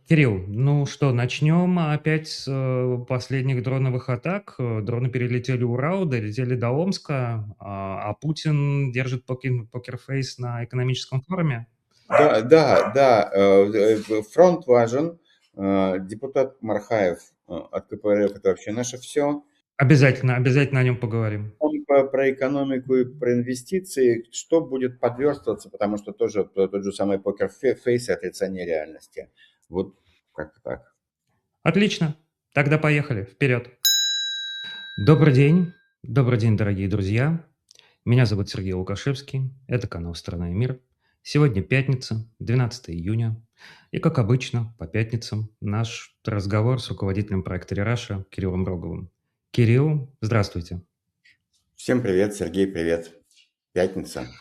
Кирилл, ну что, начнем опять с последних дроновых атак. Дроны перелетели Урал, долетели до Омска, а Путин держит покерфейс на экономическом форуме. Да, да, да, фронт важен. Депутат Мархаев от КПРФ — это вообще наше все. Обязательно, обязательно о нем поговорим. Он про экономику и про инвестиции, что будет подверстываться, потому что тоже тот же самый покер-фейс и отрицание реальности. Вот как-то так. Отлично, тогда поехали, вперед. Добрый день, дорогие друзья. Меня зовут Сергей Лукашевский, это канал «Страна и мир». Сегодня пятница, 12 июня, и, как обычно, по пятницам наш разговор с руководителем проекта «Рераша» Кириллом Роговым. Кирилл, здравствуйте. Всем привет, Сергей, привет. Пятница.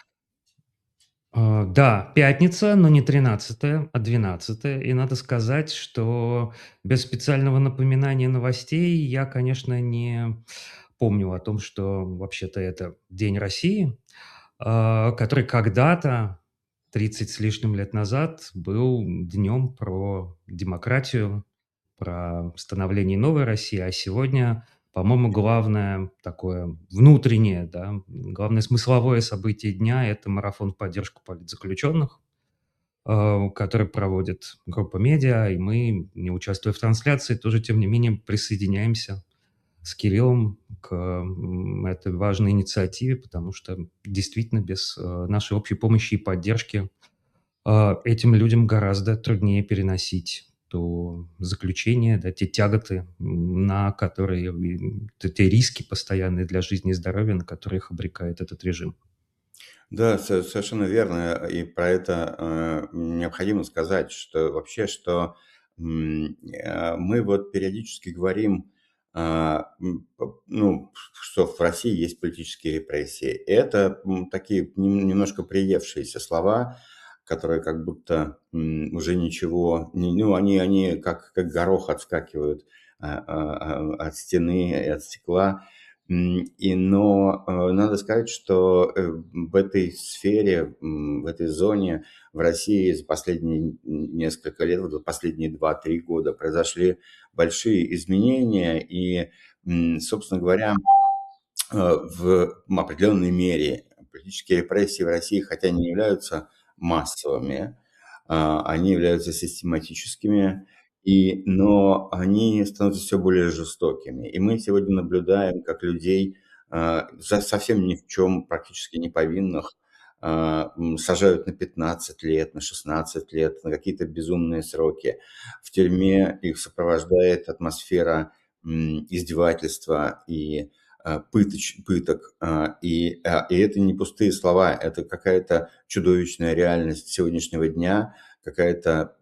Да, пятница, но не 13, а 12. И надо сказать, что без специального напоминания новостей я, конечно, не помню о том, что вообще-то это День России, который когда-то, 30 с лишним лет назад, был днем про демократию, про становление новой России, а сегодня, по-моему, главное такое внутреннее, да, главное смысловое событие дня — это марафон в поддержку политзаключенных, который проводит группа медиа, и мы, не участвуя в трансляции, тоже, тем не менее, присоединяемся с Кириллом к этой важной инициативе, потому что действительно без нашей общей помощи и поддержки этим людям гораздо труднее переносить то заключение, да, те тяготы, на которые, те риски постоянные для жизни и здоровья, на которые их обрекает этот режим. Да, совершенно верно. И про это необходимо сказать, что вообще, что мы вот периодически говорим, ну, что в России есть политические репрессии. Это такие немножко приевшиеся слова, которые как будто уже ничего, ну, они как горох отскакивают от стены и от стекла. Но надо сказать, что в этой сфере, в этой зоне в России за последние несколько лет, вот последние 2-3 года произошли большие изменения. И, собственно говоря, в определенной мере политические репрессии в России, хотя не являются массовыми, они являются систематическими, но они становятся все более жестокими. И мы сегодня наблюдаем, как людей совсем ни в чем практически не повинных сажают на 15 лет, на 16 лет, на какие-то безумные сроки. В тюрьме их сопровождает атмосфера издевательства и пыток. И это не пустые слова, это какая-то чудовищная реальность сегодняшнего дня, какая-то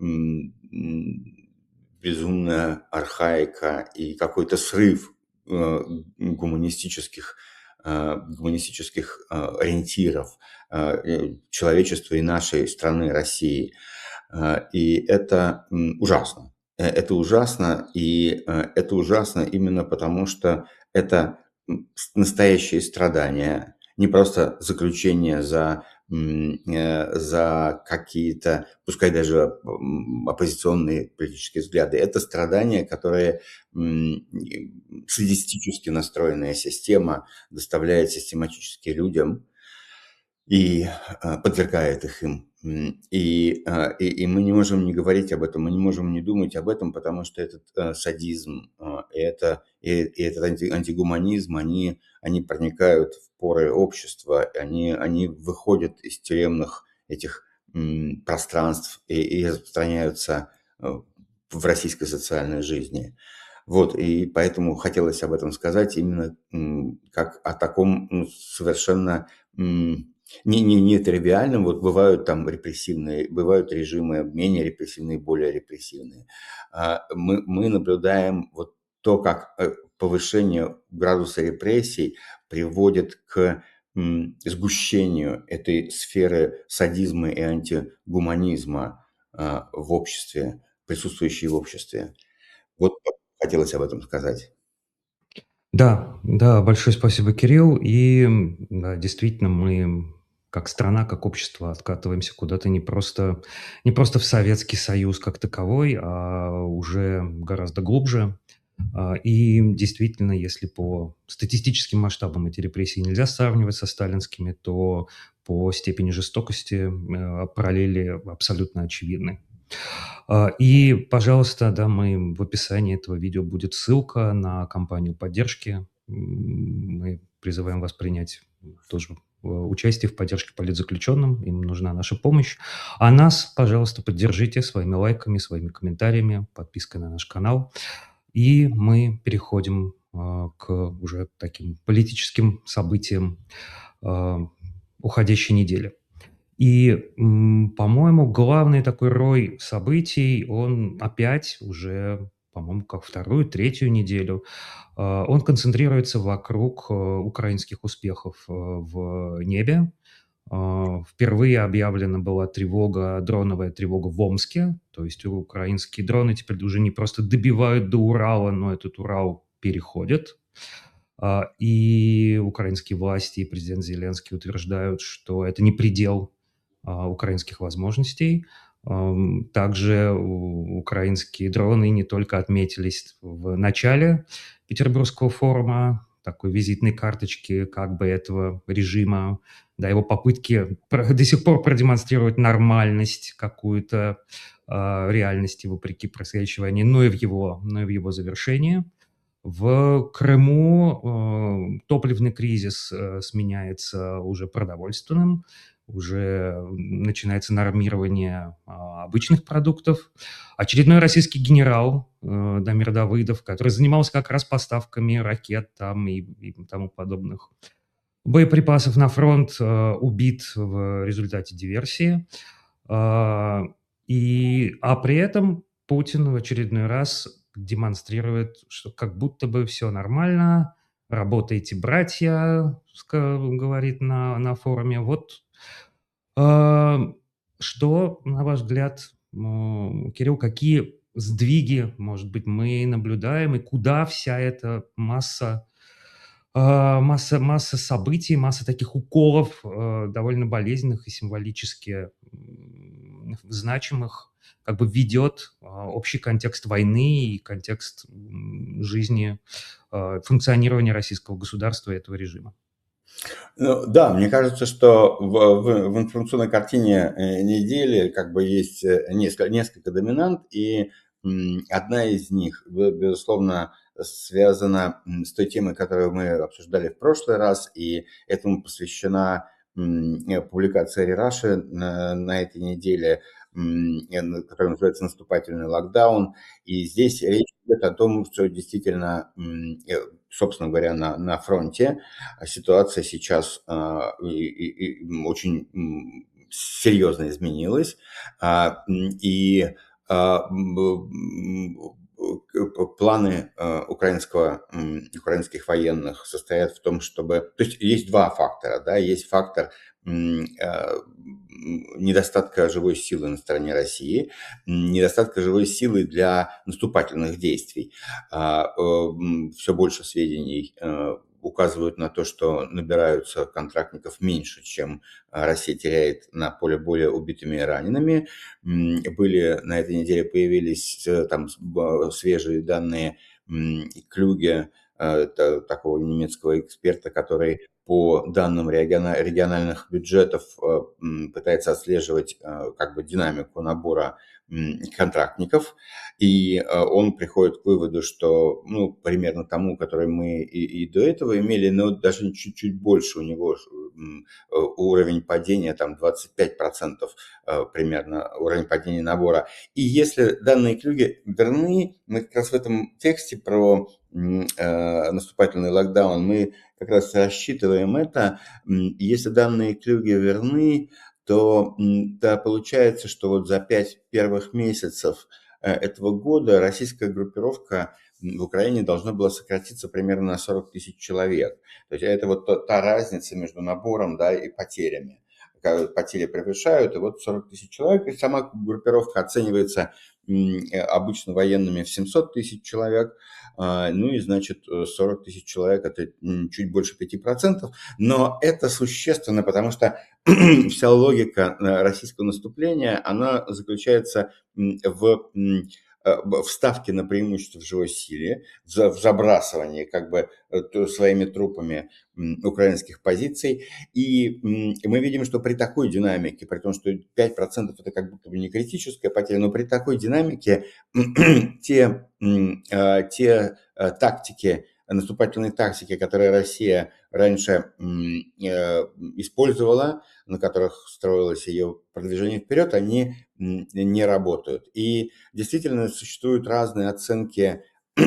безумная архаика и какой-то срыв гуманистических ориентиров человечества и нашей страны России. И это ужасно. Это ужасно, и это ужасно именно потому, что это настоящие страдания, не просто заключение за какие-то, пускай даже оппозиционные политические взгляды. Это страдания, которые садистически настроенная система доставляет систематически людям и подвергает их им. И мы не можем не говорить об этом, мы не можем не думать об этом, потому что этот садизм и этот антигуманизм, они проникают в поры общества, они выходят из тюремных этих пространств и распространяются в российской социальной жизни. Вот, и поэтому хотелось об этом сказать именно как о таком совершенно не тривиальным. Вот бывают там репрессивные, бывают режимы менее репрессивные, более репрессивные. Мы наблюдаем вот то, как повышение градуса репрессий приводит к сгущению этой сферы садизма и антигуманизма в обществе, присутствующей в обществе. Вот хотелось об этом сказать. Да, да, большое спасибо, Кирилл. И да, действительно, мы как страна, как общество откатываемся куда-то не просто в Советский Союз как таковой, а уже гораздо глубже. И действительно, если по статистическим масштабам эти репрессии нельзя сравнивать со сталинскими, то по степени жестокости параллели абсолютно очевидны. И, пожалуйста, да, в описании этого видео будет ссылка на кампанию поддержки. Мы призываем вас принять тоже участие в поддержке политзаключенным, им нужна наша помощь. А нас, пожалуйста, поддержите своими лайками, своими комментариями, подпиской на наш канал. И мы переходим к уже таким политическим событиям а, уходящей недели. И, по-моему, главный такой рой событий, он опять уже, по-моему, как вторую, третью неделю, он концентрируется вокруг украинских успехов в небе. Впервые объявлена была дроновая тревога в Омске, то есть украинские дроны теперь уже не просто добивают до Урала, но этот Урал переходят. И украинские власти, и президент Зеленский утверждают, что это не предел украинских возможностей. Также украинские дроны не только отметились в начале Петербургского форума, такой визитной карточки как бы этого режима, да, его попытки до сих пор продемонстрировать нормальность какую-то реальности вопреки происходящей войне, но и в его завершении. В Крыму топливный кризис сменяется уже продовольственным, уже начинается нормирование обычных продуктов. Очередной российский генерал Дамир Давыдов, который занимался как раз поставками ракет там и тому подобных боеприпасов на фронт, убит в результате диверсии. При этом Путин в очередной раз демонстрирует, что как будто бы все нормально, работаете, братья, говорит на форуме. Вот а, что, на ваш взгляд, Кирилл, какие сдвиги, может быть, мы наблюдаем, и куда вся эта масса событий, масса таких уколов, довольно болезненных и символически значимых, как бы ведет общий контекст войны и контекст жизни, функционирования российского государства и этого режима? Ну да, мне кажется, что в информационной картине, недели как бы есть, несколько доминант, и, одна из них, безусловно, связана, с той темой, которую мы обсуждали в прошлый раз, и этому посвящена, публикация Рераши на этой неделе, которая называется "Наступательный локдаун". И здесь речь идет о том, что действительно, собственно говоря, на фронте ситуация сейчас очень серьезно изменилась. И планы украинских военных состоят в том, чтобы... То есть есть два фактора. Да? Есть фактор недостатка живой силы на стороне России, недостатка живой силы для наступательных действий. Все больше сведений указывают на то, что набираются контрактников меньше, чем Россия теряет на поле боя убитыми и ранеными. На этой неделе появились там свежие данные Клюге, такого немецкого эксперта, который по данным региональных бюджетов пытается отслеживать как бы динамику набора контрактников, и он приходит к выводу, что примерно тому, который мы и до этого имели, но даже чуть-чуть больше у него уровень падения, там 25% примерно уровень падения набора. И если данные Клюге верны, мы как раз в этом тексте про наступательный локдаун, мы как раз рассчитываем это. Если данные Клюге верны, то да, получается, что вот за 5 первых месяцев этого года российская группировка в Украине должна была сократиться примерно на 40 тысяч человек. То есть это вот та разница между набором, да, и потерями. Потери превышают, и вот 40 тысяч человек, и сама группировка оценивается обычно военными в 700 тысяч человек, ну и, значит, 40 тысяч человек – это чуть больше 5%. Но это существенно, потому что вся логика российского наступления, она заключается в ставке на преимущество в живой силе, в забрасывании как бы своими трупами украинских позиций. И мы видим, что при такой динамике, при том, что 5% это как будто бы не критическая потеря, но при такой динамике те тактики, наступательные тактики, которые Россия раньше использовала, на которых строилось ее продвижение вперед, они не работают. И действительно существуют разные оценки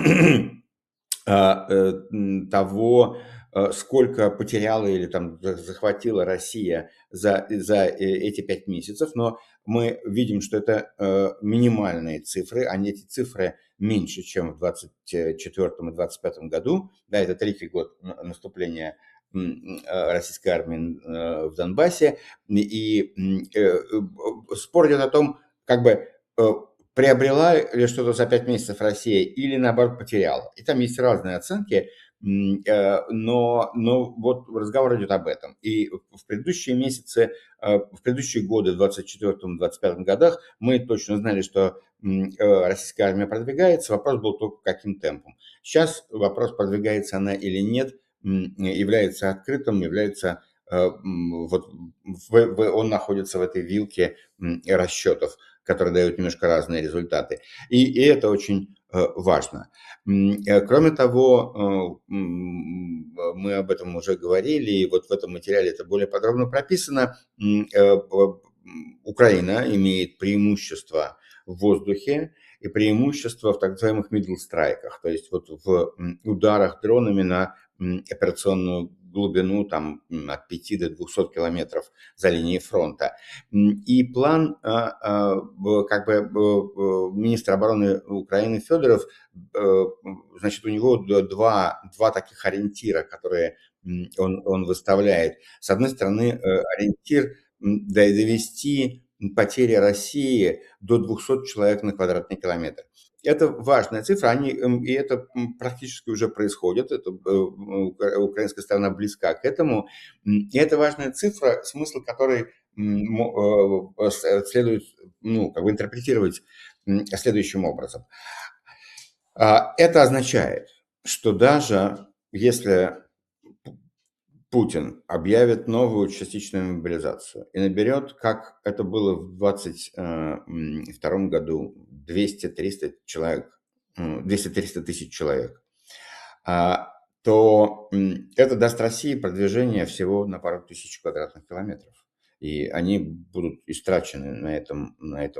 того, сколько потеряла или там захватила Россия за эти 5 месяцев, но мы видим, что это минимальные цифры, эти цифры меньше, чем в 2024 и 2025 году. Да, это третий год наступления российской армии в Донбассе. И спор идет о том, как бы приобрела ли что-то за 5 месяцев Россия или, наоборот, потеряла. И там есть разные оценки, но вот разговор идет об этом. И в предыдущие месяцы, в предыдущие годы, в 2024-2025 годах, мы точно знали, что российская армия продвигается. Вопрос был только каким темпом. Сейчас вопрос, продвигается она или нет, является открытым, является вот он находится в этой вилке расчетов, которые дают немножко разные результаты. И это очень важно. Кроме того, мы об этом уже говорили, и вот в этом материале это более подробно прописано. Украина имеет преимущество в воздухе и преимущество в так называемых middle страйках, то есть вот в ударах дронами на операционную глубину там, от 5 до 200 километров за линией фронта. И план как бы министра обороны Украины Федоров, значит, у него два таких ориентира, которые он выставляет. С одной стороны, ориентир довести потери России до 200 человек на квадратный километр. Это важная цифра, и это практически уже происходит, украинская сторона близка к этому. И это важная цифра, смысл которой следует как бы интерпретировать следующим образом. Это означает, что даже если Путин объявит новую частичную мобилизацию и наберет, как это было в 2022 году, 200-300 человек, 200-300 тысяч человек, то это даст России продвижение всего на пару тысяч квадратных километров. И они будут истрачены на этом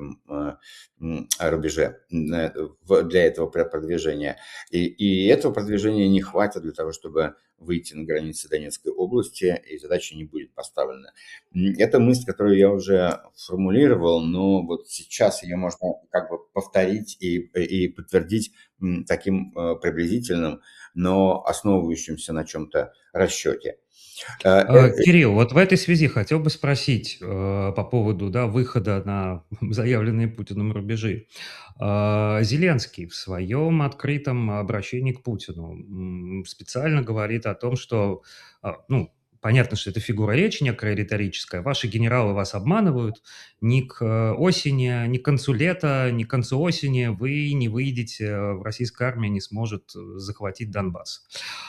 рубеже для этого продвижения. И этого продвижения не хватит для того, чтобы выйти на границы Донецкой области, и задача не будет поставлена. Это мысль, которую я уже формулировал, но вот сейчас ее можно как бы повторить и подтвердить таким приблизительным, но основывающимся на чем-то расчете. Кирилл, вот в этой связи хотел бы спросить по поводу выхода на заявленные Путиным рубежи. Зеленский в своем открытом обращении к Путину специально говорит о том, что, понятно, что это фигура речи некая риторическая, ваши генералы вас обманывают, ни к осени, ни к концу лета, ни к концу осени вы не выйдете, российская армия не сможет захватить Донбасс.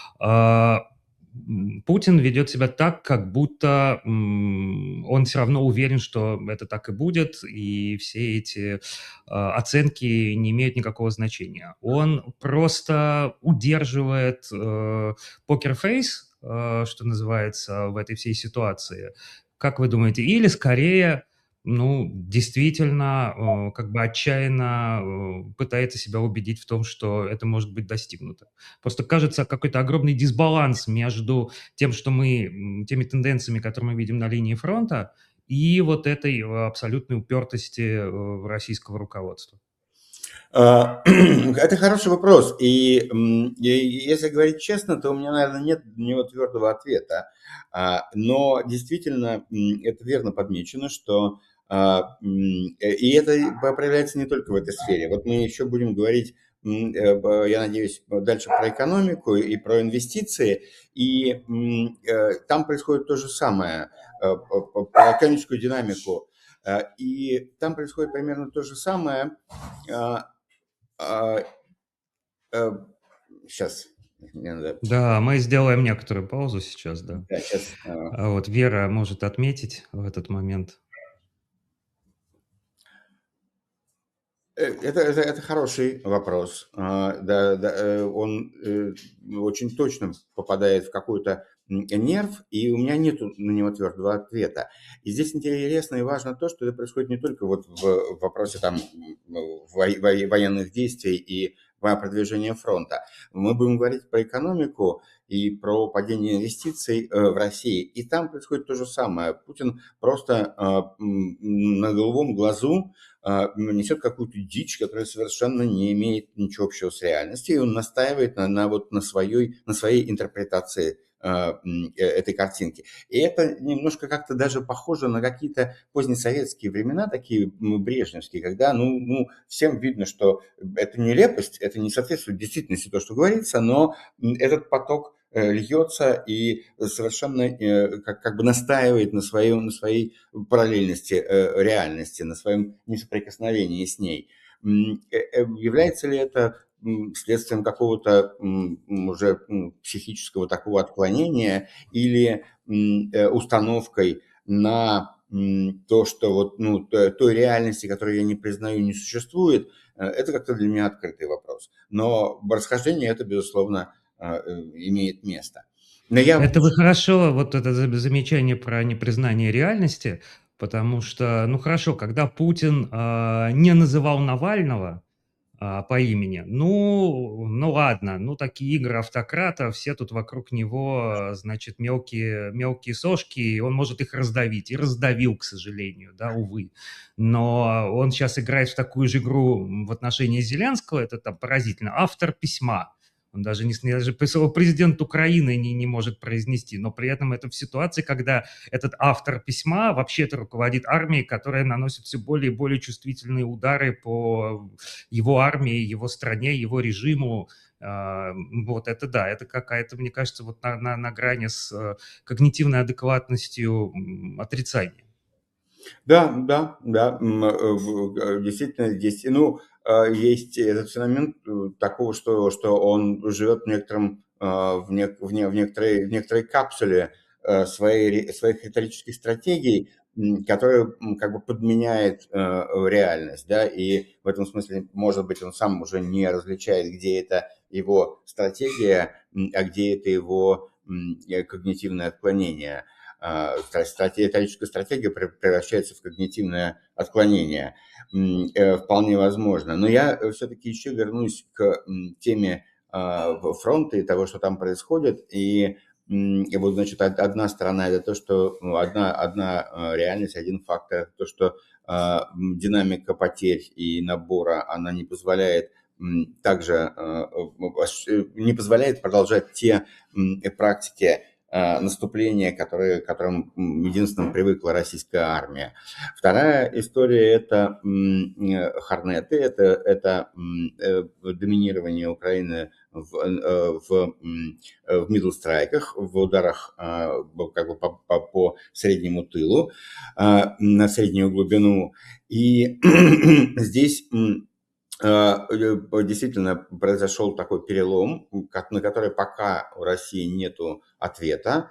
Путин ведет себя так, как будто он все равно уверен, что это так и будет, и все эти оценки не имеют никакого значения. Он просто удерживает покерфейс, что называется, в этой всей ситуации. Как вы думаете? Или скорее, действительно, как бы отчаянно пытается себя убедить в том, что это может быть достигнуто? Просто кажется какой-то огромный дисбаланс между тем, что теми тенденциями, которые мы видим на линии фронта, и вот этой абсолютной упертости российского руководства. Это хороший вопрос. И если говорить честно, то у меня, наверное, нет на него твердого ответа. Но действительно, это верно подмечено, что И это проявляется не только в этой сфере. Вот мы еще будем говорить, я надеюсь, дальше про экономику и про инвестиции, и там происходит то же самое, про экономическую динамику. И там происходит примерно то же самое. Сейчас, мне надо... Да, мы сделаем некоторую паузу сейчас, да. Да, сейчас. Вот Вера может отметить в этот момент. Это хороший вопрос. Да, да, он очень точно попадает в какой-то нерв, и у меня нет на него твердого ответа. И здесь интересно и важно то, что это происходит не только вот в вопросе там военных действий и продвижения фронта. Мы будем говорить про экономику и про падение инвестиций в России, и там происходит то же самое. Путин просто на голубом глазу несет какую-то дичь, которая совершенно не имеет ничего общего с реальностью, и он настаивает на своей интерпретации этой картинки. И это немножко как-то даже похоже на какие-то позднесоветские времена, такие брежневские, когда всем видно, что это нелепость, это не соответствует действительности то, что говорится, но этот поток льется и совершенно как бы настаивает на своей параллельности реальности, на своем несоприкосновении с ней. Является ли это следствием какого-то уже психического такого отклонения или установкой на то, что вот, той реальности, которую я не признаю, не существует, это как-то для меня открытый вопрос. Но расхождение это, безусловно, имеет место. Но я... Это вы хорошо, вот это замечание про непризнание реальности, потому что, ну хорошо, когда Путин не называл Навального по имени, ну ладно, ну такие игры автократа, все тут вокруг него, значит, мелкие сошки, и он может их раздавить, и раздавил, к сожалению, да, увы. Но он сейчас играет в такую же игру в отношении Зеленского, это там поразительно, автор письма. Он даже президент Украины не может произнести, но при этом это в ситуации, когда этот автор письма вообще-то руководит армией, которая наносит все более и более чувствительные удары по его армии, его стране, его режиму. Вот это да, это какая-то, мне кажется, вот на грани с когнитивной адекватностью отрицания. Да, да, да, действительно, здесь, есть этот феномен такого, что он живет в некотором, в некоторой капсуле своих риторических стратегий, которая как бы подменяет реальность, да, и в этом смысле, может быть, он сам уже не различает, где это его стратегия, а где это его когнитивное отклонение. Риторическая стратегия превращается в когнитивное отклонение. Вполне возможно. Но я все-таки еще вернусь к теме фронта и того, что там происходит. И вот, значит, одна сторона – это то, что одна реальность, один фактор, то, что динамика потерь и набора, она не позволяет также не позволяет продолжать те практики наступления, которым единственным привыкла российская армия. Вторая история – это хорнеты, это доминирование Украины в мидл-страйках, в ударах как бы по среднему тылу, на среднюю глубину. И здесь действительно произошел такой перелом, на который пока у России нету ответа.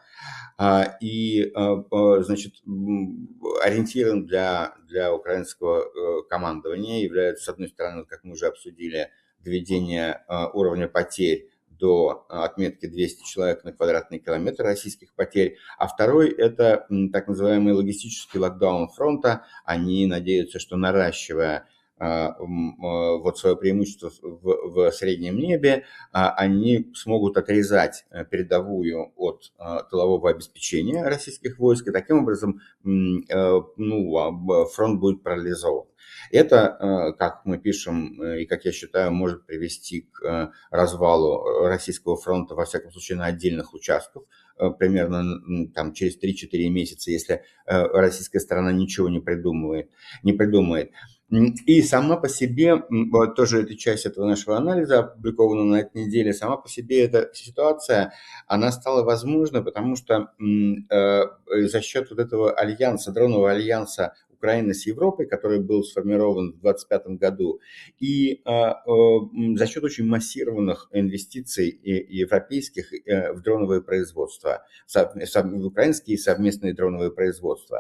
Значит, ориентиром для украинского командования является, с одной стороны, как мы уже обсудили, доведение уровня потерь до отметки 200 человек на квадратный километр российских потерь, а второй – это так называемый логистический локдаун фронта. Они надеются, что наращивая вот свое преимущество в среднем небе, они смогут отрезать передовую от тылового обеспечения российских войск, и таким образом фронт будет парализован. Это, как мы пишем, и как я считаю, может привести к развалу Российского фронта, во всяком случае, на отдельных участках, примерно там, через 3-4 месяца, если российская сторона ничего не придумает. И сама по себе, вот тоже эта часть этого нашего анализа, опубликована на этой неделе, сама по себе эта ситуация, она стала возможна, потому что за счет вот этого альянса, дронового альянса Украины с Европой, который был сформирован в 2025 году, и за счет очень массированных инвестиций европейских в дроновое производство, в украинские совместные дроновые производства.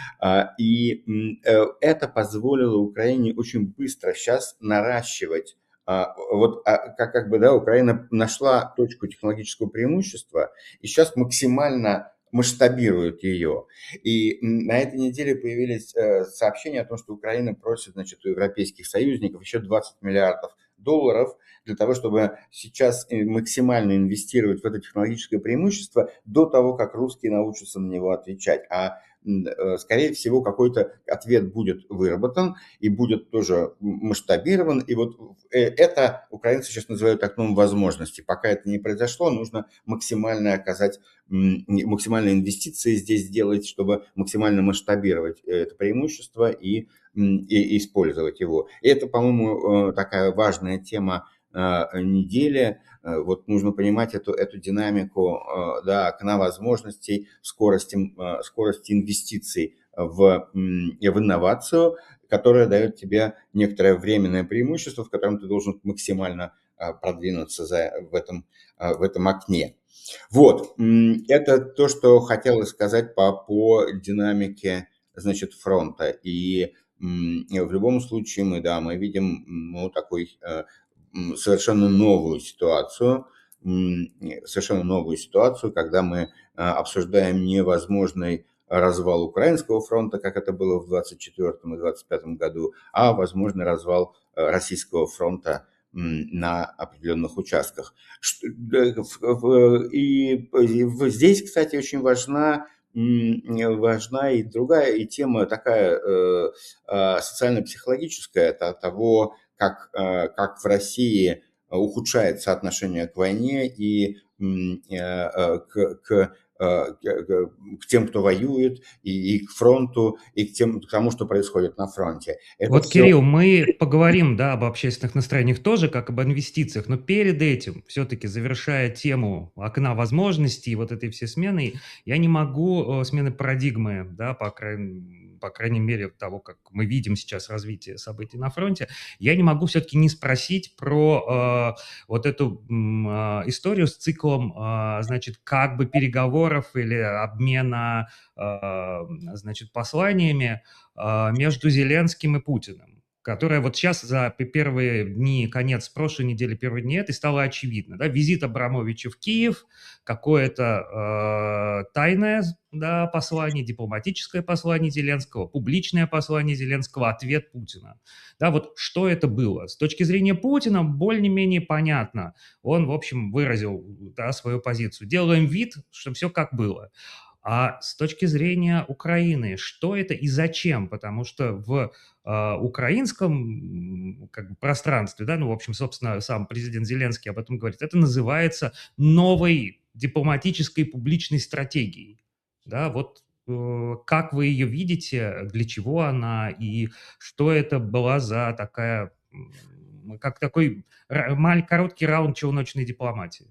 Это позволило Украине очень быстро сейчас наращивать. Да, Украина нашла точку технологического преимущества и сейчас максимально масштабирует ее. И на этой неделе появились сообщения о том, что Украина просит, значит, у европейских союзников еще 20 миллиардов долларов для того, чтобы сейчас максимально инвестировать в это технологическое преимущество до того, как русские научатся на него отвечать. Скорее всего, какой-то ответ будет выработан и будет тоже масштабирован. И вот это украинцы сейчас называют окном возможностей. Пока это не произошло, нужно максимальные инвестиции здесь сделать, чтобы максимально масштабировать это преимущество и использовать его. И это, по-моему, такая важная тема недели. Вот нужно понимать эту динамику, да, окна возможностей, скорости инвестиций в инновацию, которая дает тебе некоторое временное преимущество, в котором ты должен максимально продвинуться в этом окне. Вот, это то, что хотелось сказать по динамике, значит, фронта. И в любом случае мы видим, такой совершенно новую ситуацию, когда мы обсуждаем невозможный развал Украинского фронта, как это было в 24 и 25 году, а возможный развал Российского фронта на определенных участках. Здесь, кстати, очень важна и другая тема такая социально-психологическая, того, как в России ухудшается отношение к войне и к тем, кто воюет, и к фронту, и к тому, что происходит на фронте. Это Вот, все. Кирилл, мы поговорим, да, об общественных настроениях тоже, как об инвестициях, но перед этим, все-таки завершая тему окна возможностей, вот этой всей смены, я не могу смены парадигмы, да, по крайней мере, того, как мы видим сейчас развитие событий на фронте, я не могу все-таки не спросить про вот эту историю с циклом, значит, как бы переговоров или обмена, значит, посланиями между Зеленским и Путиным, которая вот сейчас за первые дни, конец прошлой недели, первые дни этой стало очевидно. Да? Визит Абрамовича в Киев, какое-то тайное, да, послание, дипломатическое послание Зеленского, публичное послание Зеленского, ответ Путина. Да, вот что это было? С точки зрения Путина более-менее понятно. Он, в общем, выразил, да, свою позицию. Делаем вид, что все как было. А с точки зрения Украины, что это и зачем? Потому что в украинском как бы, пространстве, да, ну, в общем, собственно, сам президент Зеленский об этом говорит, это называется новой дипломатической публичной стратегией. Да, вот как вы ее видите, для чего она и что это была за такая, как такой короткий раунд челночной дипломатии?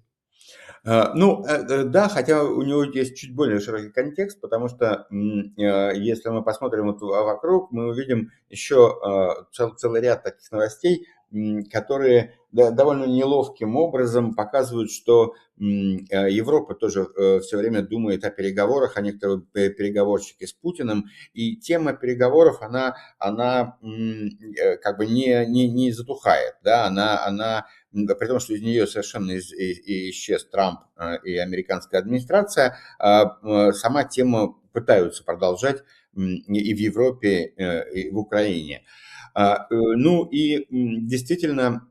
Да, хотя у него есть чуть более широкий контекст, потому что если мы посмотрим вот вокруг, мы увидим еще целый ряд таких новостей, которые довольно неловким образом показывают, что Европа тоже все время думает о переговорах, о некоторых переговорщике с Путиным, и тема переговоров, она как бы не затухает, да, она при том, что из нее совершенно исчез Трамп и американская администрация, сама тема пытаются продолжать и в Европе, и в Украине. Ну и действительно,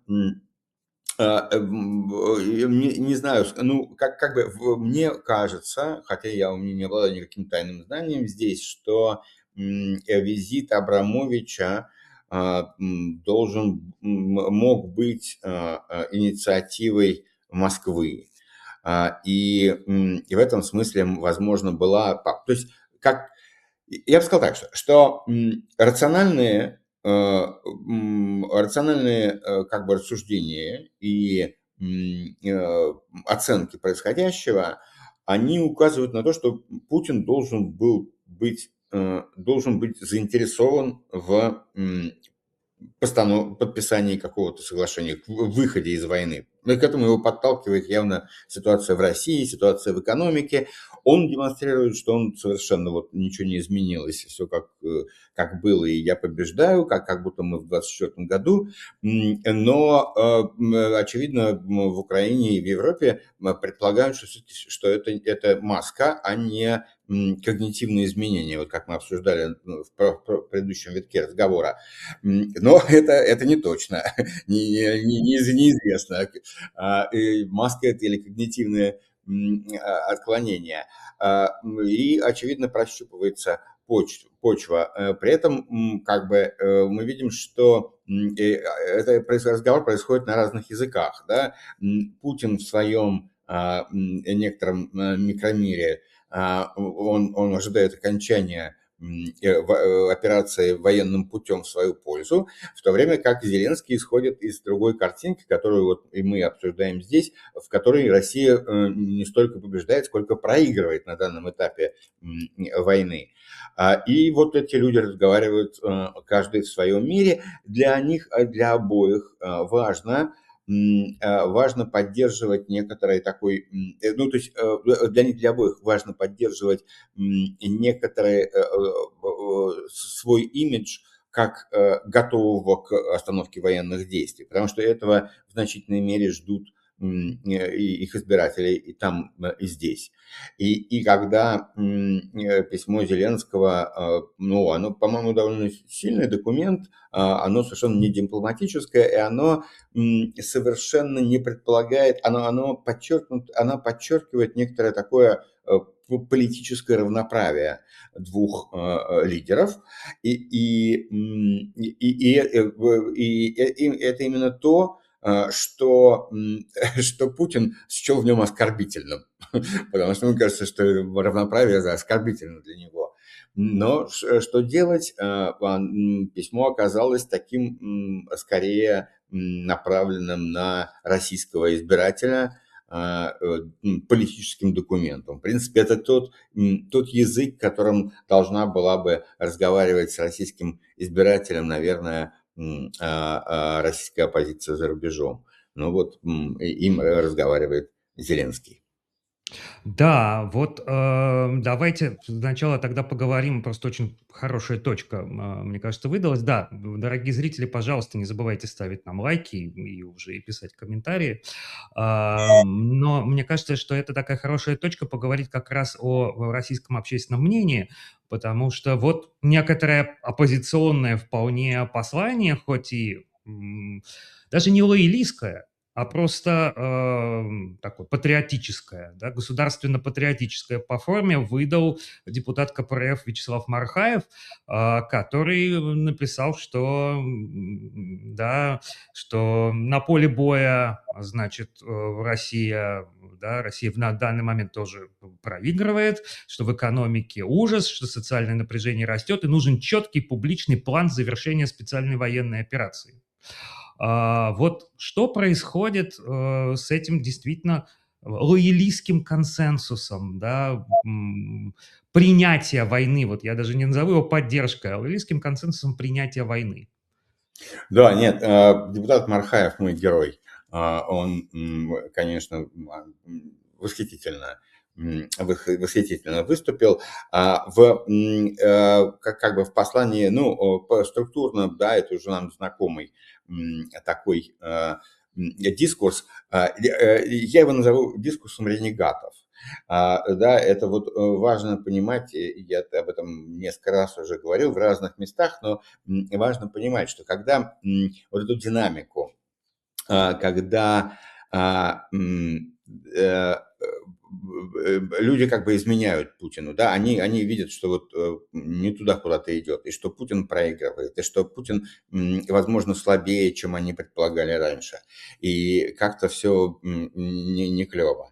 не знаю, ну, как бы мне кажется, хотя у меня не обладаю никаким тайным знанием здесь, что визит Абрамовича мог быть инициативой Москвы. И в этом смысле, возможно, была... То есть, как я бы сказал так, что рациональные как бы рассуждения и оценки происходящего, они указывают на то, что Путин должен быть заинтересован в подписании какого-то соглашения, в выходе из войны. Но к этому его подталкивает явно ситуация в России, ситуация в экономике. Он демонстрирует, что он совершенно вот ничего не изменилось, все как было, и я побеждаю, как будто мы в 24 году. Но, очевидно, в Украине и в Европе предполагают, что это маска, а не когнитивные изменения, вот как мы обсуждали в предыдущем витке разговора. Но это не точно, неизвестно, маска это или когнитивное отклонение. И, очевидно, прощупывается почва. При этом как бы мы видим, что этот разговор происходит на разных языках. Да? Путин в своем некотором микромире, он ожидает окончания операции военным путем в свою пользу, в то время как Зеленский исходит из другой картинки, которую вот и мы обсуждаем здесь, в которой Россия не столько побеждает, сколько проигрывает на данном этапе войны. И вот эти люди разговаривают каждый в своем мире. Для них, для обоих важно поддерживать некоторый такой, ну, то есть для них, для обоих важно поддерживать некоторый свой имидж как готового к остановке военных действий, потому что этого в значительной мере ждут и их избирателей и там, и здесь. И когда письмо Зеленского, ну, оно, по-моему, довольно сильный документ, оно совершенно не дипломатическое, и оно совершенно не предполагает, оно подчеркивает некоторое такое политическое равноправие двух лидеров, и это именно то, что Путин счел в нем оскорбительным, потому что ему кажется, что равноправие оскорбительно для него. Но что делать? Письмо оказалось таким, скорее, направленным на российского избирателя, политическим документом. В принципе, это тот язык, которым должна была бы разговаривать с российским избирателем, наверное, российская оппозиция за рубежом. Ну вот им разговаривает Зеленский. Да, вот, давайте сначала тогда поговорим, просто очень хорошая точка, мне кажется, выдалась. Да, дорогие зрители, пожалуйста, не забывайте ставить нам лайки и уже и писать комментарии. Но мне кажется, что это такая хорошая точка поговорить как раз о российском общественном мнении, потому что вот некоторое оппозиционное вполне послание, хоть и даже не лоялистское, а просто такое патриотическое, да, государственно-патриотическое по форме выдал депутат КПРФ Вячеслав Мархаев, который написал, что, да, что на поле боя, значит, Россия на данный момент тоже проигрывает, что в экономике ужас, что социальное напряжение растет, и нужен четкий публичный план завершения специальной военной операции. Вот что происходит с этим действительно лоялистским консенсусом, да, принятия войны, вот я даже не назову его поддержкой, а лоялистским консенсусом принятия войны? Да, нет, депутат Мархаев мой герой. Он, конечно, восхитительно восхитительно выступил. Как бы в послании, ну, структурно, да, это уже нам знакомый такой дискурс. Я его назову дискурсом ренегатов. Да, это вот важно понимать, я об этом несколько раз уже говорил в разных местах, но важно понимать, что когда вот эту динамику, когда люди как бы изменяют Путину, да, они видят, что вот не туда куда-то идет, и что Путин проигрывает, и что Путин, возможно, слабее, чем они предполагали раньше, и как-то все не клево.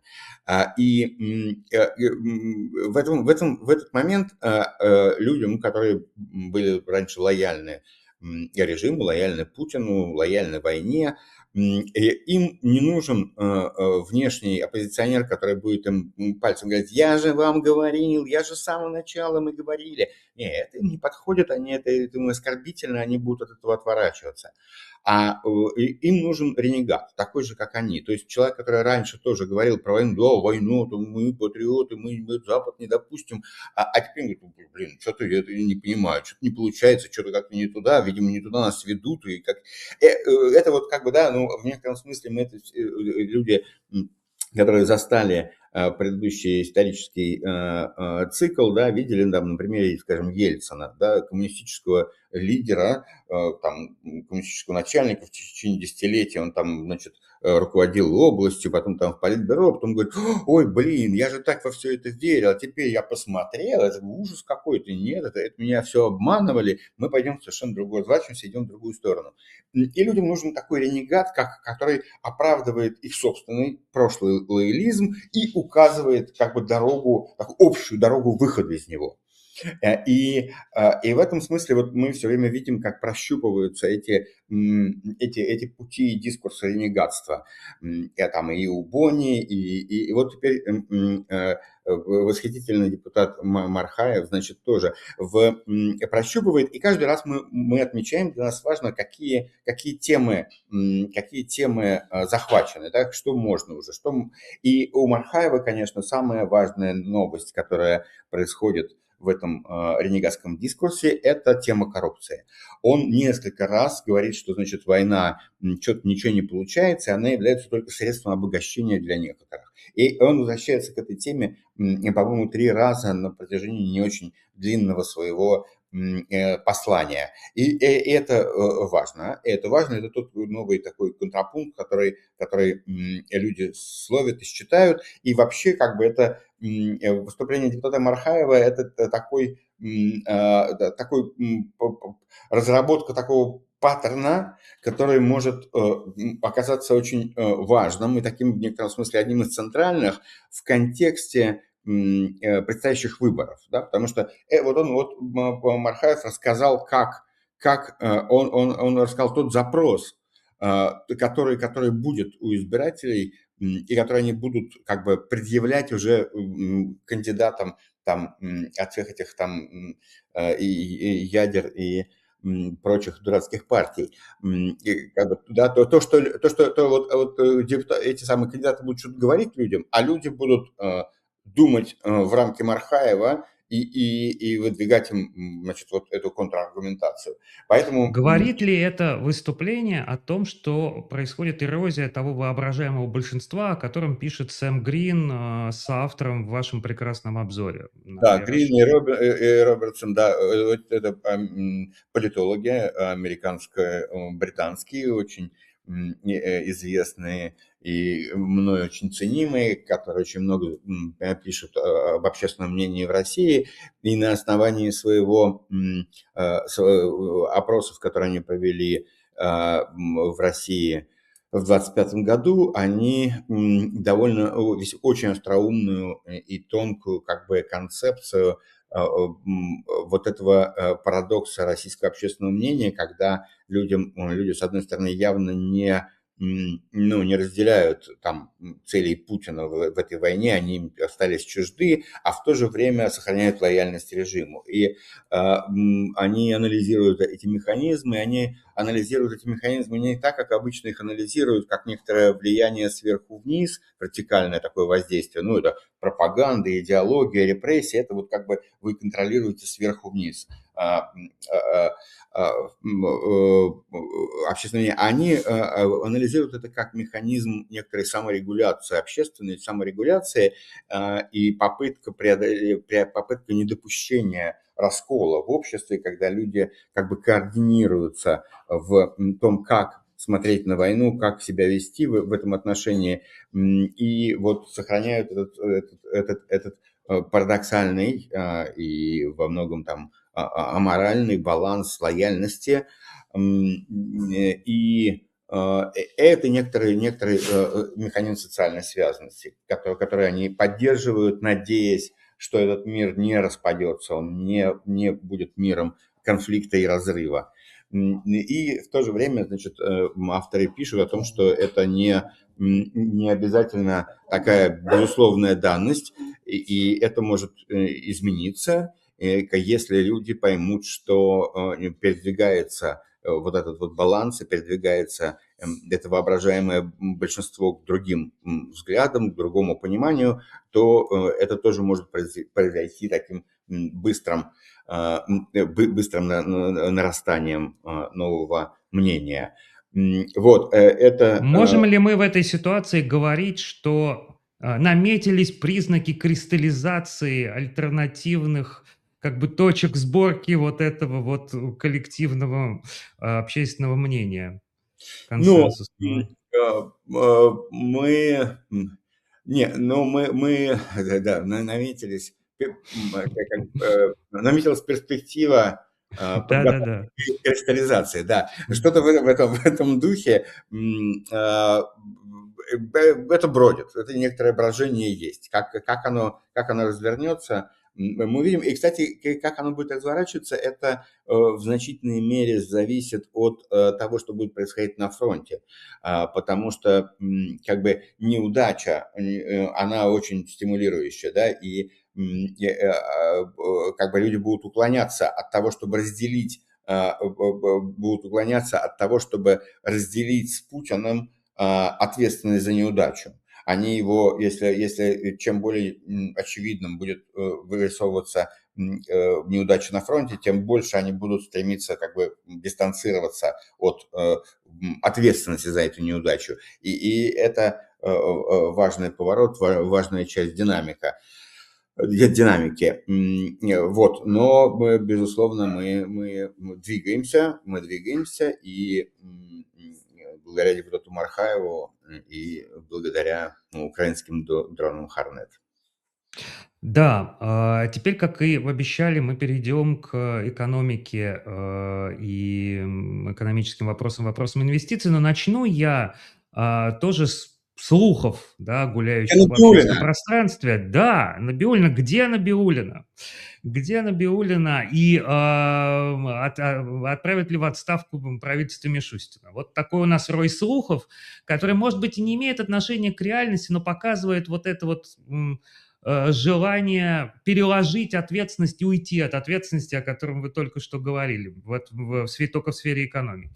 В этот момент людям, которые были раньше лояльны режиму, лояльны Путину, лояльны войне, и им не нужен внешний оппозиционер, который будет им пальцем говорить: я же вам говорил, я же с самого начала мы говорили. Не, это им не подходит, это им оскорбительно, они будут от этого отворачиваться. Им нужен ренегат, такой же, как они. То есть человек, который раньше тоже говорил про войну: да, войну, то мы патриоты, мы Запад не допустим. Теперь говорит: блин, что-то я это не понимаю, что-то не получается, что-то как-то не туда, видимо, не туда нас ведут. И как... Это вот как бы, да, ну, в некотором смысле мы это люди, которые застали предыдущий исторический цикл, да, видели там на примере, скажем, Ельцина, да, коммунистического лидера, там, коммунистического начальника в течение десятилетия, он там, значит, руководил областью, потом там в политбюро, потом говорит: ой, блин, я же так во все это верил, а теперь я посмотрел, это ужас какой-то, нет, это меня все обманывали, мы пойдем в совершенно другую, разворачиваемся, идем в другую сторону. И людям нужен такой ренегат, который оправдывает их собственный прошлый лоялизм и указывает как бы дорогу, общую дорогу выхода из него. И в этом смысле вот мы все время видим, как прощупываются эти пути дискурса ренегатства. Там и у Бони, и вот теперь восхитительный депутат Мархаев, значит, тоже прощупывает. И каждый раз мы отмечаем, для нас важно, какие темы захвачены, да, что можно уже. И у Мархаева, конечно, самая важная новость, которая происходит в этом ренегатском дискурсе, это тема коррупции. Он несколько раз говорит, что, значит, война, что-то ничего не получается, и она является только средством обогащения для некоторых. И он возвращается к этой теме, по-моему, 3 раза на протяжении не очень длинного своего послания. И это важно. Это важно, это тот новый такой контрапункт, который люди словят и считают. И вообще, как бы, это выступление депутата Мархаева, это такой разработка такого паттерна, который может оказаться очень важным и таким, в некотором смысле, одним из центральных в контексте предстоящих выборов, да, потому что Мархаев рассказал, как он рассказал тот запрос, который будет у избирателей, и которые они будут как бы предъявлять уже кандидатам там от всех этих там и ядер и прочих дурацких партий. И, как бы, да, эти самые кандидаты будут что-то говорить людям, а люди будут думать в рамке Мархаева и выдвигать им, значит, вот эту контраргументацию. Поэтому Говорит ли это выступление о том, что происходит эрозия того воображаемого большинства, о котором пишет Сэм Грин, соавтором в вашем прекрасном обзоре на да, «Лера Грин Шоу»? и Робертсон, да, это политологи американско британские, очень известные и мной очень ценимые, которые очень много пишут об общественном мнении в России, и на основании опросов, которые они провели в России в 2025 году, они довольно очень остроумную и тонкую как бы концепцию вот этого парадокса российского общественного мнения, когда люди, с одной стороны, явно не разделяют там целей Путина в этой войне, они им остались чужды, а в то же время сохраняют лояльность режиму. И они анализируют эти механизмы, не так, как обычно их анализируют, как некоторое влияние сверху вниз, вертикальное такое воздействие, ну, это пропаганда, идеология, репрессии, это вот как бы вы контролируете сверху вниз. Общественные, они анализируют это как механизм некоторой саморегуляции, общественной саморегуляции и попытка недопущения раскола в обществе, когда люди как бы координируются в том, как смотреть на войну, как себя вести в этом отношении. И вот сохраняют этот парадоксальный и во многом там аморальный баланс лояльности. И это некоторый механизм социальной связанности, который они поддерживают, надеясь, что этот мир не распадется, он не будет миром конфликта и разрыва. И в то же время, значит, авторы пишут о том, что это не обязательно такая безусловная данность, и это может измениться, если люди поймут, что передвигается вот этот вот баланс, и передвигается это воображаемое большинство к другим взглядам, к другому пониманию, то это тоже может произойти таким быстрым нарастанием нового мнения. Вот, Можем ли мы в этой ситуации говорить, что наметились признаки кристаллизации альтернативных как бы точек сборки вот этого вот коллективного общественного мнения, ну, консенсусного? мы, не, ну, мы, да, наметились, наметилась перспектива подготовки Да-да-да. к кристаллизации, да. Что-то в этом духе, это бродит, это некоторое брожение есть. Как оно развернется, мы увидим. И, кстати, как оно будет разворачиваться, это в значительной мере зависит от того, что будет происходить на фронте. Потому что как бы неудача, она очень стимулирующая, да, и как бы люди будут уклоняться от того, чтобы разделить, будут уклоняться от того, чтобы разделить с Путиным ответственность за неудачу. Они его, если чем более очевидным будет вырисовываться неудача на фронте, тем больше они будут стремиться как бы дистанцироваться от ответственности за эту неудачу. И это важный поворот, важная часть динамики. Вот, но мы, безусловно, мы двигаемся, и благодаря депутату Мархаеву и благодаря украинским дронам Харнет. Да, теперь, как и обещали, мы перейдем к экономике, и, экономическим вопросам инвестиций. Но начну я, тоже с слухов, да, гуляющих в общественном Набиуллина. пространстве. Да, Набиуллина. Где Набиуллина? Где Набиуллина? И, отправят ли в отставку правительство Мишустина? Вот такой у нас рой слухов, который, может быть, и не имеет отношения к реальности, но показывает вот это вот, желание переложить ответственность и уйти от ответственности, о котором вы только что говорили, вот только в сфере экономики.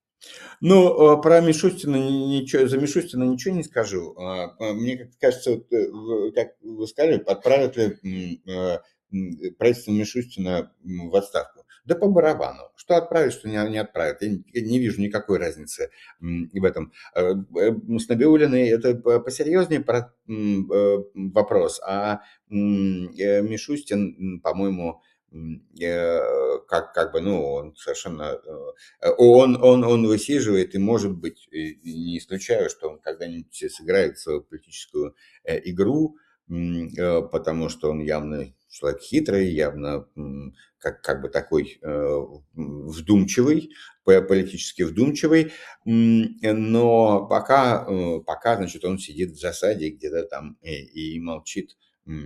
Ну, про Мишустина ничего, за Мишустина ничего не скажу. Мне как кажется, вот, как вы сказали, отправят ли правительство Мишустина в отставку. Да по барабану. Что отправят, что не отправят. Я не вижу никакой разницы в этом. С Набиуллиной это посерьезнее вопрос. А Мишустин, по-моему, как бы, ну, он совершенно, он высиживает, и, может быть, не исключаю, что он когда-нибудь сыграет свою политическую игру, потому что он явно человек хитрый, явно как бы такой вдумчивый, политически вдумчивый, но пока, значит, он сидит в засаде где-то там и молчит,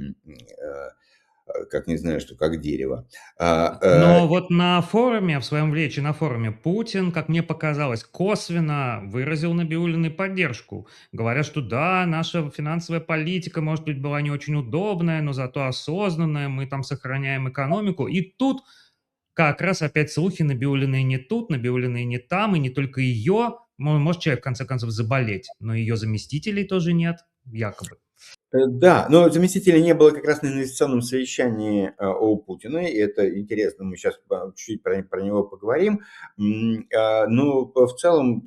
как не знаю, что как дерево. А, Но вот на форуме, в своем речи на форуме, Путин, как мне показалось, косвенно выразил Набиуллиной поддержку, говоря, что да, наша финансовая политика, может быть, была не очень удобная, но зато осознанная, мы там сохраняем экономику. И тут как раз опять слухи: Набиуллиной не тут, Набиуллиной не там, и не только ее. Может человек, в конце концов, заболеть, но ее заместителей тоже нет, якобы. Да, но заместителя не было как раз на инвестиционном совещании у Путина, и это интересно, мы сейчас чуть-чуть про него поговорим. Ну, в целом,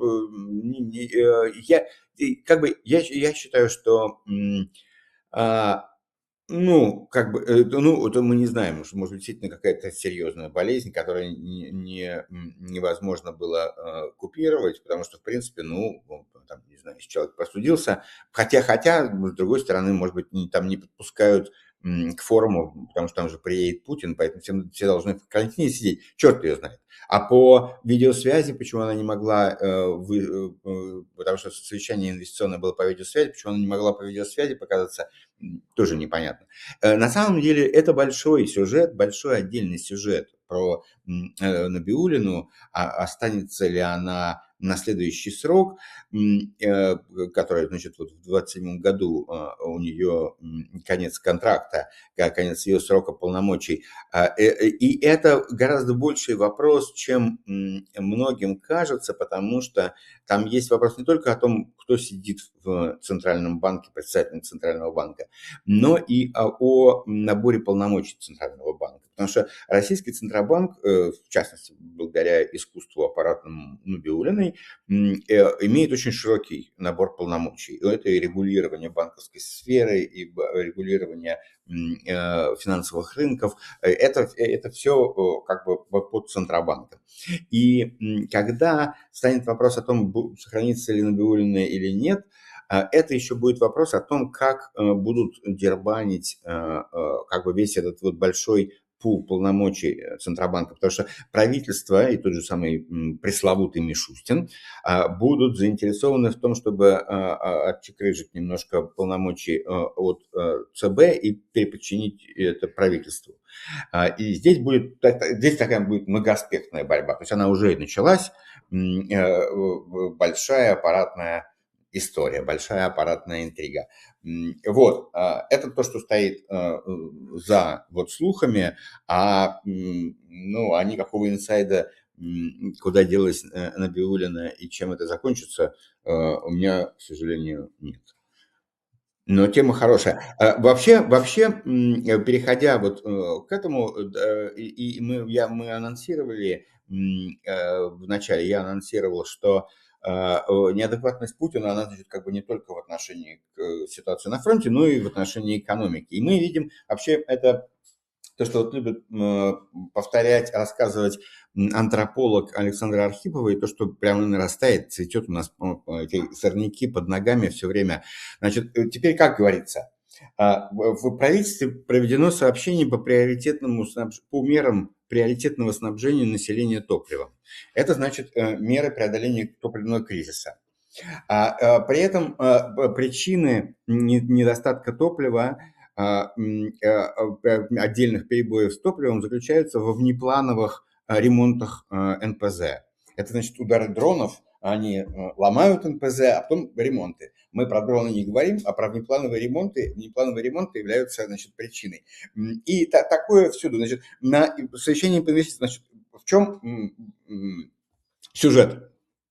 я как бы я считаю, что а, Ну, как бы, ну, это мы не знаем, может быть, действительно какая-то серьезная болезнь, которую невозможно было купировать, потому что, в принципе, ну, там, не знаю, если человек простудился, хотя, с другой стороны, может быть, там не подпускают к форуму, потому что там же приедет Путин, поэтому все должны в карантине сидеть, черт ее знает. А по видеосвязи, почему она не могла, потому что совещание инвестиционное было по видеосвязи, почему она не могла по видеосвязи показаться, тоже непонятно. На самом деле это большой сюжет, большой отдельный сюжет про Набиуллину. Останется ли она на следующий срок, который, значит, вот в 27 году у нее конец контракта, конец ее срока полномочий. И это гораздо больший вопрос, чем многим кажется, потому что там есть вопрос не только о том, кто сидит в Центральном банке, председателем Центрального банка, но и о наборе полномочий Центрального банка. Потому что российский Центробанк, в частности, благодаря искусству аппаратному Набиуллиной, имеет очень широкий набор полномочий. Это и регулирование банковской сферы, и регулирование финансовых рынков. Это все как бы под Центробанком. И когда станет вопрос о том, сохранится ли Набиуллина или нет, это еще будет вопрос о том, как будут дербанить как бы весь этот вот большой пул полномочий Центробанка, потому что правительство и тот же самый пресловутый Мишустин будут заинтересованы в том, чтобы отчекрыжить немножко полномочий от ЦБ и переподчинить это правительству. И здесь такая будет многоаспектная борьба, то есть она уже началась, большая аппаратная история, большая аппаратная интрига. Вот, это то, что стоит за вот слухами, ну, никакого инсайда, куда делась Набиуллина и чем это закончится, у меня, к сожалению, нет. Но тема хорошая. Вообще, переходя вот к этому, и мы анонсировали в начале, я анонсировал, что неадекватность Путина, она, значит, как бы не только в отношении к ситуации на фронте, но и в отношении экономики. И мы видим вообще это то, что вот любят повторять, рассказывать антрополог Александр Архипов, и то, что прямо нарастает, цветет у нас эти сорняки под ногами все время. Значит, теперь как говорится, в правительстве проведено сообщение по мерам приоритетного снабжения населения топливом. Это значит меры преодоления топливного кризиса. При этом причины недостатка топлива, отдельных перебоев с топливом заключаются во внеплановых ремонтах НПЗ. Это значит удары дронов, они ломают НПЗ, а потом ремонты. Мы про дроны не говорим, а про внеплановые ремонты. Внеплановые ремонты являются, значит, причиной. И такое всюду. Значит, на совещании по инвестициям, значит, в чем сюжет?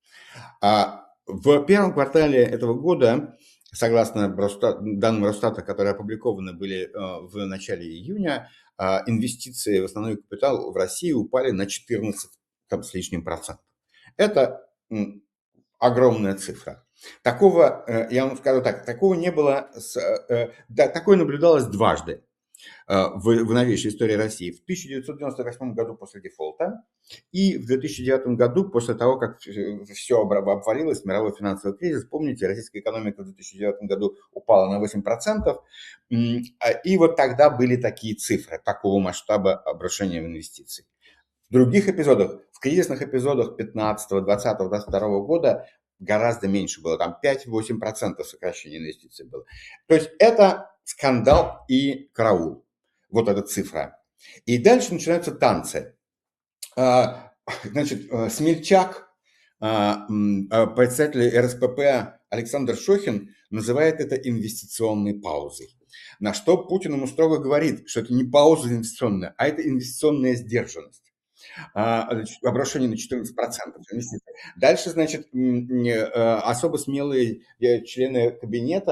В первом квартале этого года, согласно данным Росстата, которые опубликованы были в начале июня, инвестиции в основной капитал в России упали на 14 с лишним процентов. Это огромная цифра. Такого, я вам скажу так, такого не было, такое наблюдалось дважды в новейшей истории России. В 1998 году после дефолта и в 2009 году после того, как все обвалилось, мировой финансовый кризис. Помните, российская экономика в 2009 году упала на 8%. И вот тогда были такие цифры, такого масштаба обрушения в инвестиции. В других эпизодах, в кризисных эпизодах 15, 20, 22 года гораздо меньше было, там 5-8% сокращения инвестиций было. То есть это скандал и караул, вот эта цифра. И дальше начинаются танцы. Значит, смельчак, председатель РСПП Александр Шохин называет это инвестиционной паузой. На что Путин ему строго говорит, что это не пауза инвестиционная, а это инвестиционная сдержанность. Обращение на 14% инвестиций. Дальше, значит, особо смелые члены кабинета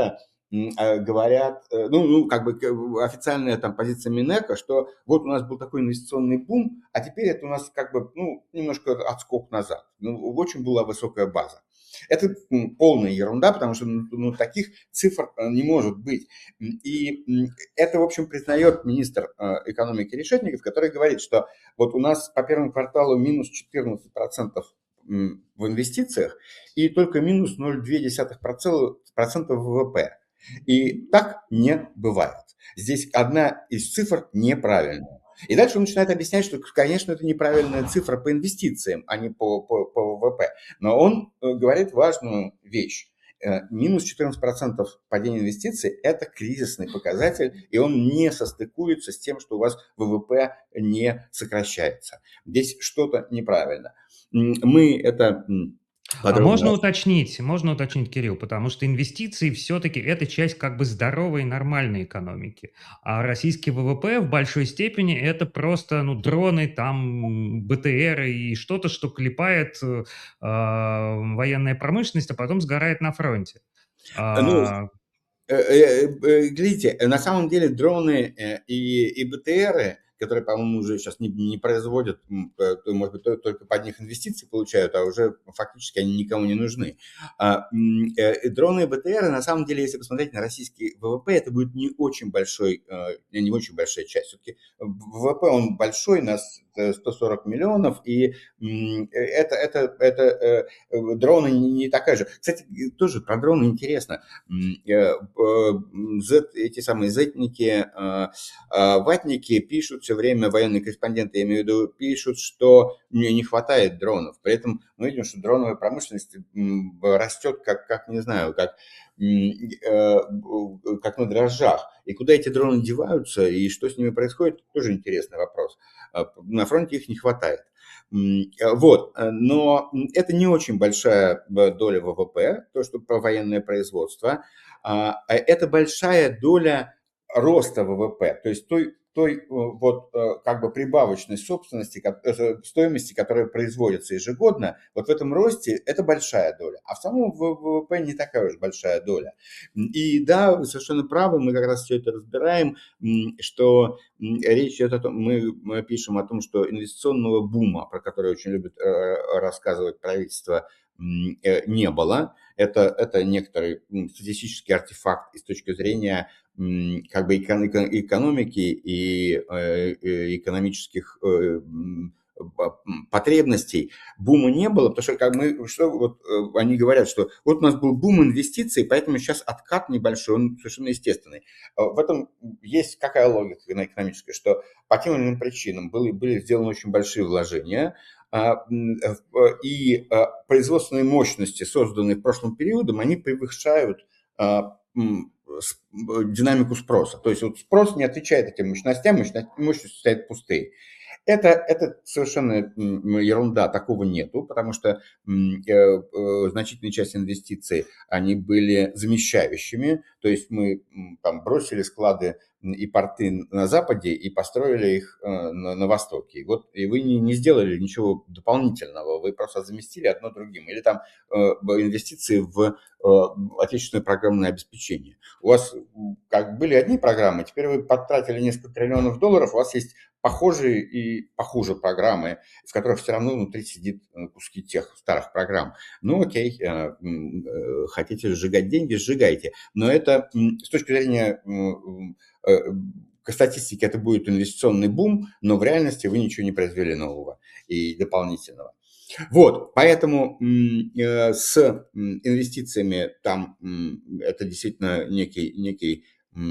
говорят, как бы официальная там позиция Минэко, что вот у нас был такой инвестиционный бум, а теперь это у нас как бы, немножко отскок назад. Очень была высокая база. Это полная ерунда, потому что таких цифр не может быть. Это, в общем, признает министр экономики Решетников, который говорит, что вот у нас по первому кварталу минус 14% в инвестициях и только минус 0,2% ВВП. И так не бывает. Здесь одна из цифр неправильная. И дальше он начинает объяснять, что, конечно, это неправильная цифра по инвестициям, а не по ВВП. Но он говорит важную вещь. Минус 14% падения инвестиций – это кризисный показатель, и он не состыкуется с тем, что у вас ВВП не сокращается. Здесь что-то неправильно. Мы это А подробно... можно уточнить, Кирилл, потому что инвестиции все-таки это часть как бы здоровой и нормальной экономики. А российский ВВП в большой степени это просто дроны, там БТР и что-то, что клепает военная промышленность, а потом сгорает на фронте. Ну, А, Глядите, на самом деле дроны и БТРы, которые, по-моему, уже сейчас не производят, может быть, только под них инвестиции получают, а уже фактически они никому не нужны. Дроны и БТРы, на самом деле, если посмотреть на российский ВВП, это будет не очень большая часть. Все-таки ВВП, он большой, нас 140 миллионов, и дроны не такая же. Кстати, тоже про дроны интересно. Эти самые зетники, ватники пишут все время, военные корреспонденты, я имею в виду, пишут, что не хватает дронов. При этом мы видим, что дроновая промышленность растет как не знаю, как на дрожжах. И куда эти дроны деваются, и что с ними происходит, тоже интересный вопрос. На фронте их не хватает. Вот, но это не очень большая доля ВВП, то, что про военное производство. Это большая доля роста ВВП, то есть той как бы прибавочной стоимости, которая производится ежегодно, вот в этом росте это большая доля, а в самом ВВП не такая уж большая доля. И да, вы совершенно правы, мы как раз все это разбираем, что речь идет о том, мы пишем о том, что инвестиционного бума, про который очень любит рассказывать правительство, не было. Это некоторый статистический артефакт и с точки зрения как бы экономики и экономических потребностей бума не было, потому что они говорят, что вот у нас был бум инвестиций, поэтому сейчас откат небольшой, он совершенно естественный. В этом есть какая логика экономическая, что по тем или иным причинам были сделаны очень большие вложения, и производственные мощности, созданные в прошлом периодом, они превышают динамику спроса. То есть вот спрос не отвечает этим мощностям, мощности стоят пустые. Это совершенно ерунда, такого нету, потому что значительная часть инвестиций, они были замещающими, то есть мы там бросили склады и порты на Западе и построили их на Востоке. И вы не сделали ничего дополнительного, вы просто заместили одно другим. Или там инвестиции в отечественное программное обеспечение. У вас как были одни программы, теперь вы потратили несколько триллионов долларов, у вас есть похожие и похуже программы, в которых все равно внутри сидит куски тех старых программ. Ну окей, хотите сжигать деньги, сжигайте. Но это с точки зрения к статистике это будет инвестиционный бум, но в реальности вы ничего не произвели нового и дополнительного. Вот, поэтому с инвестициями там это действительно некий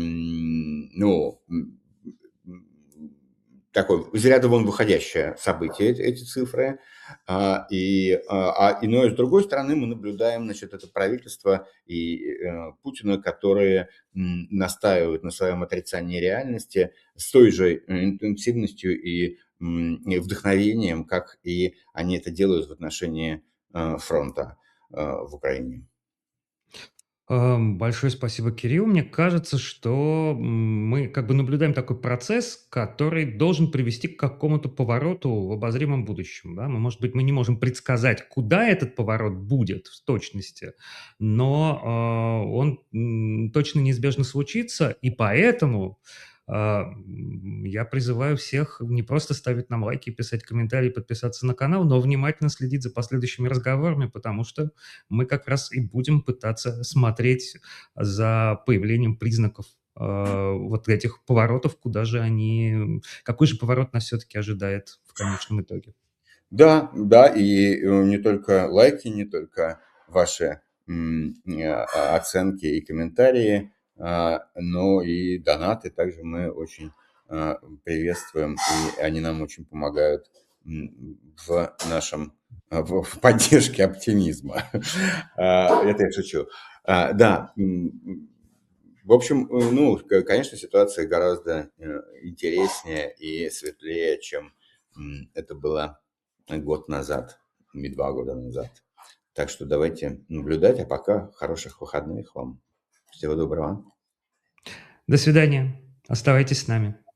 такое из ряда вон выходящее событие, эти цифры. Но с другой стороны мы наблюдаем, значит, это правительство и Путина, которые настаивают на своем отрицании реальности с той же интенсивностью и вдохновением, как и они это делают в отношении фронта в Украине. Большое спасибо, Кирилл. Мне кажется, что мы как бы наблюдаем такой процесс, который должен привести к какому-то повороту в обозримом будущем. Да? Может быть, мы не можем предсказать, куда этот поворот будет в точности, но он точно неизбежно случится, и поэтому я призываю всех не просто ставить нам лайки, писать комментарии, подписаться на канал, но внимательно следить за последующими разговорами, потому что мы как раз и будем пытаться смотреть за появлением признаков вот этих поворотов, куда же они, какой же поворот нас все-таки ожидает в конечном итоге. Да, да, и не только лайки, не только ваши оценки и комментарии, но и донаты также мы очень приветствуем, и они нам очень помогают в нашем в поддержке оптимизма. Это я шучу. Да, в общем, ну, конечно, ситуация гораздо интереснее и светлее, чем это было год назад и 2 года назад. Так что давайте наблюдать, а пока хороших выходных вам. Всего доброго. До свидания. Оставайтесь с нами.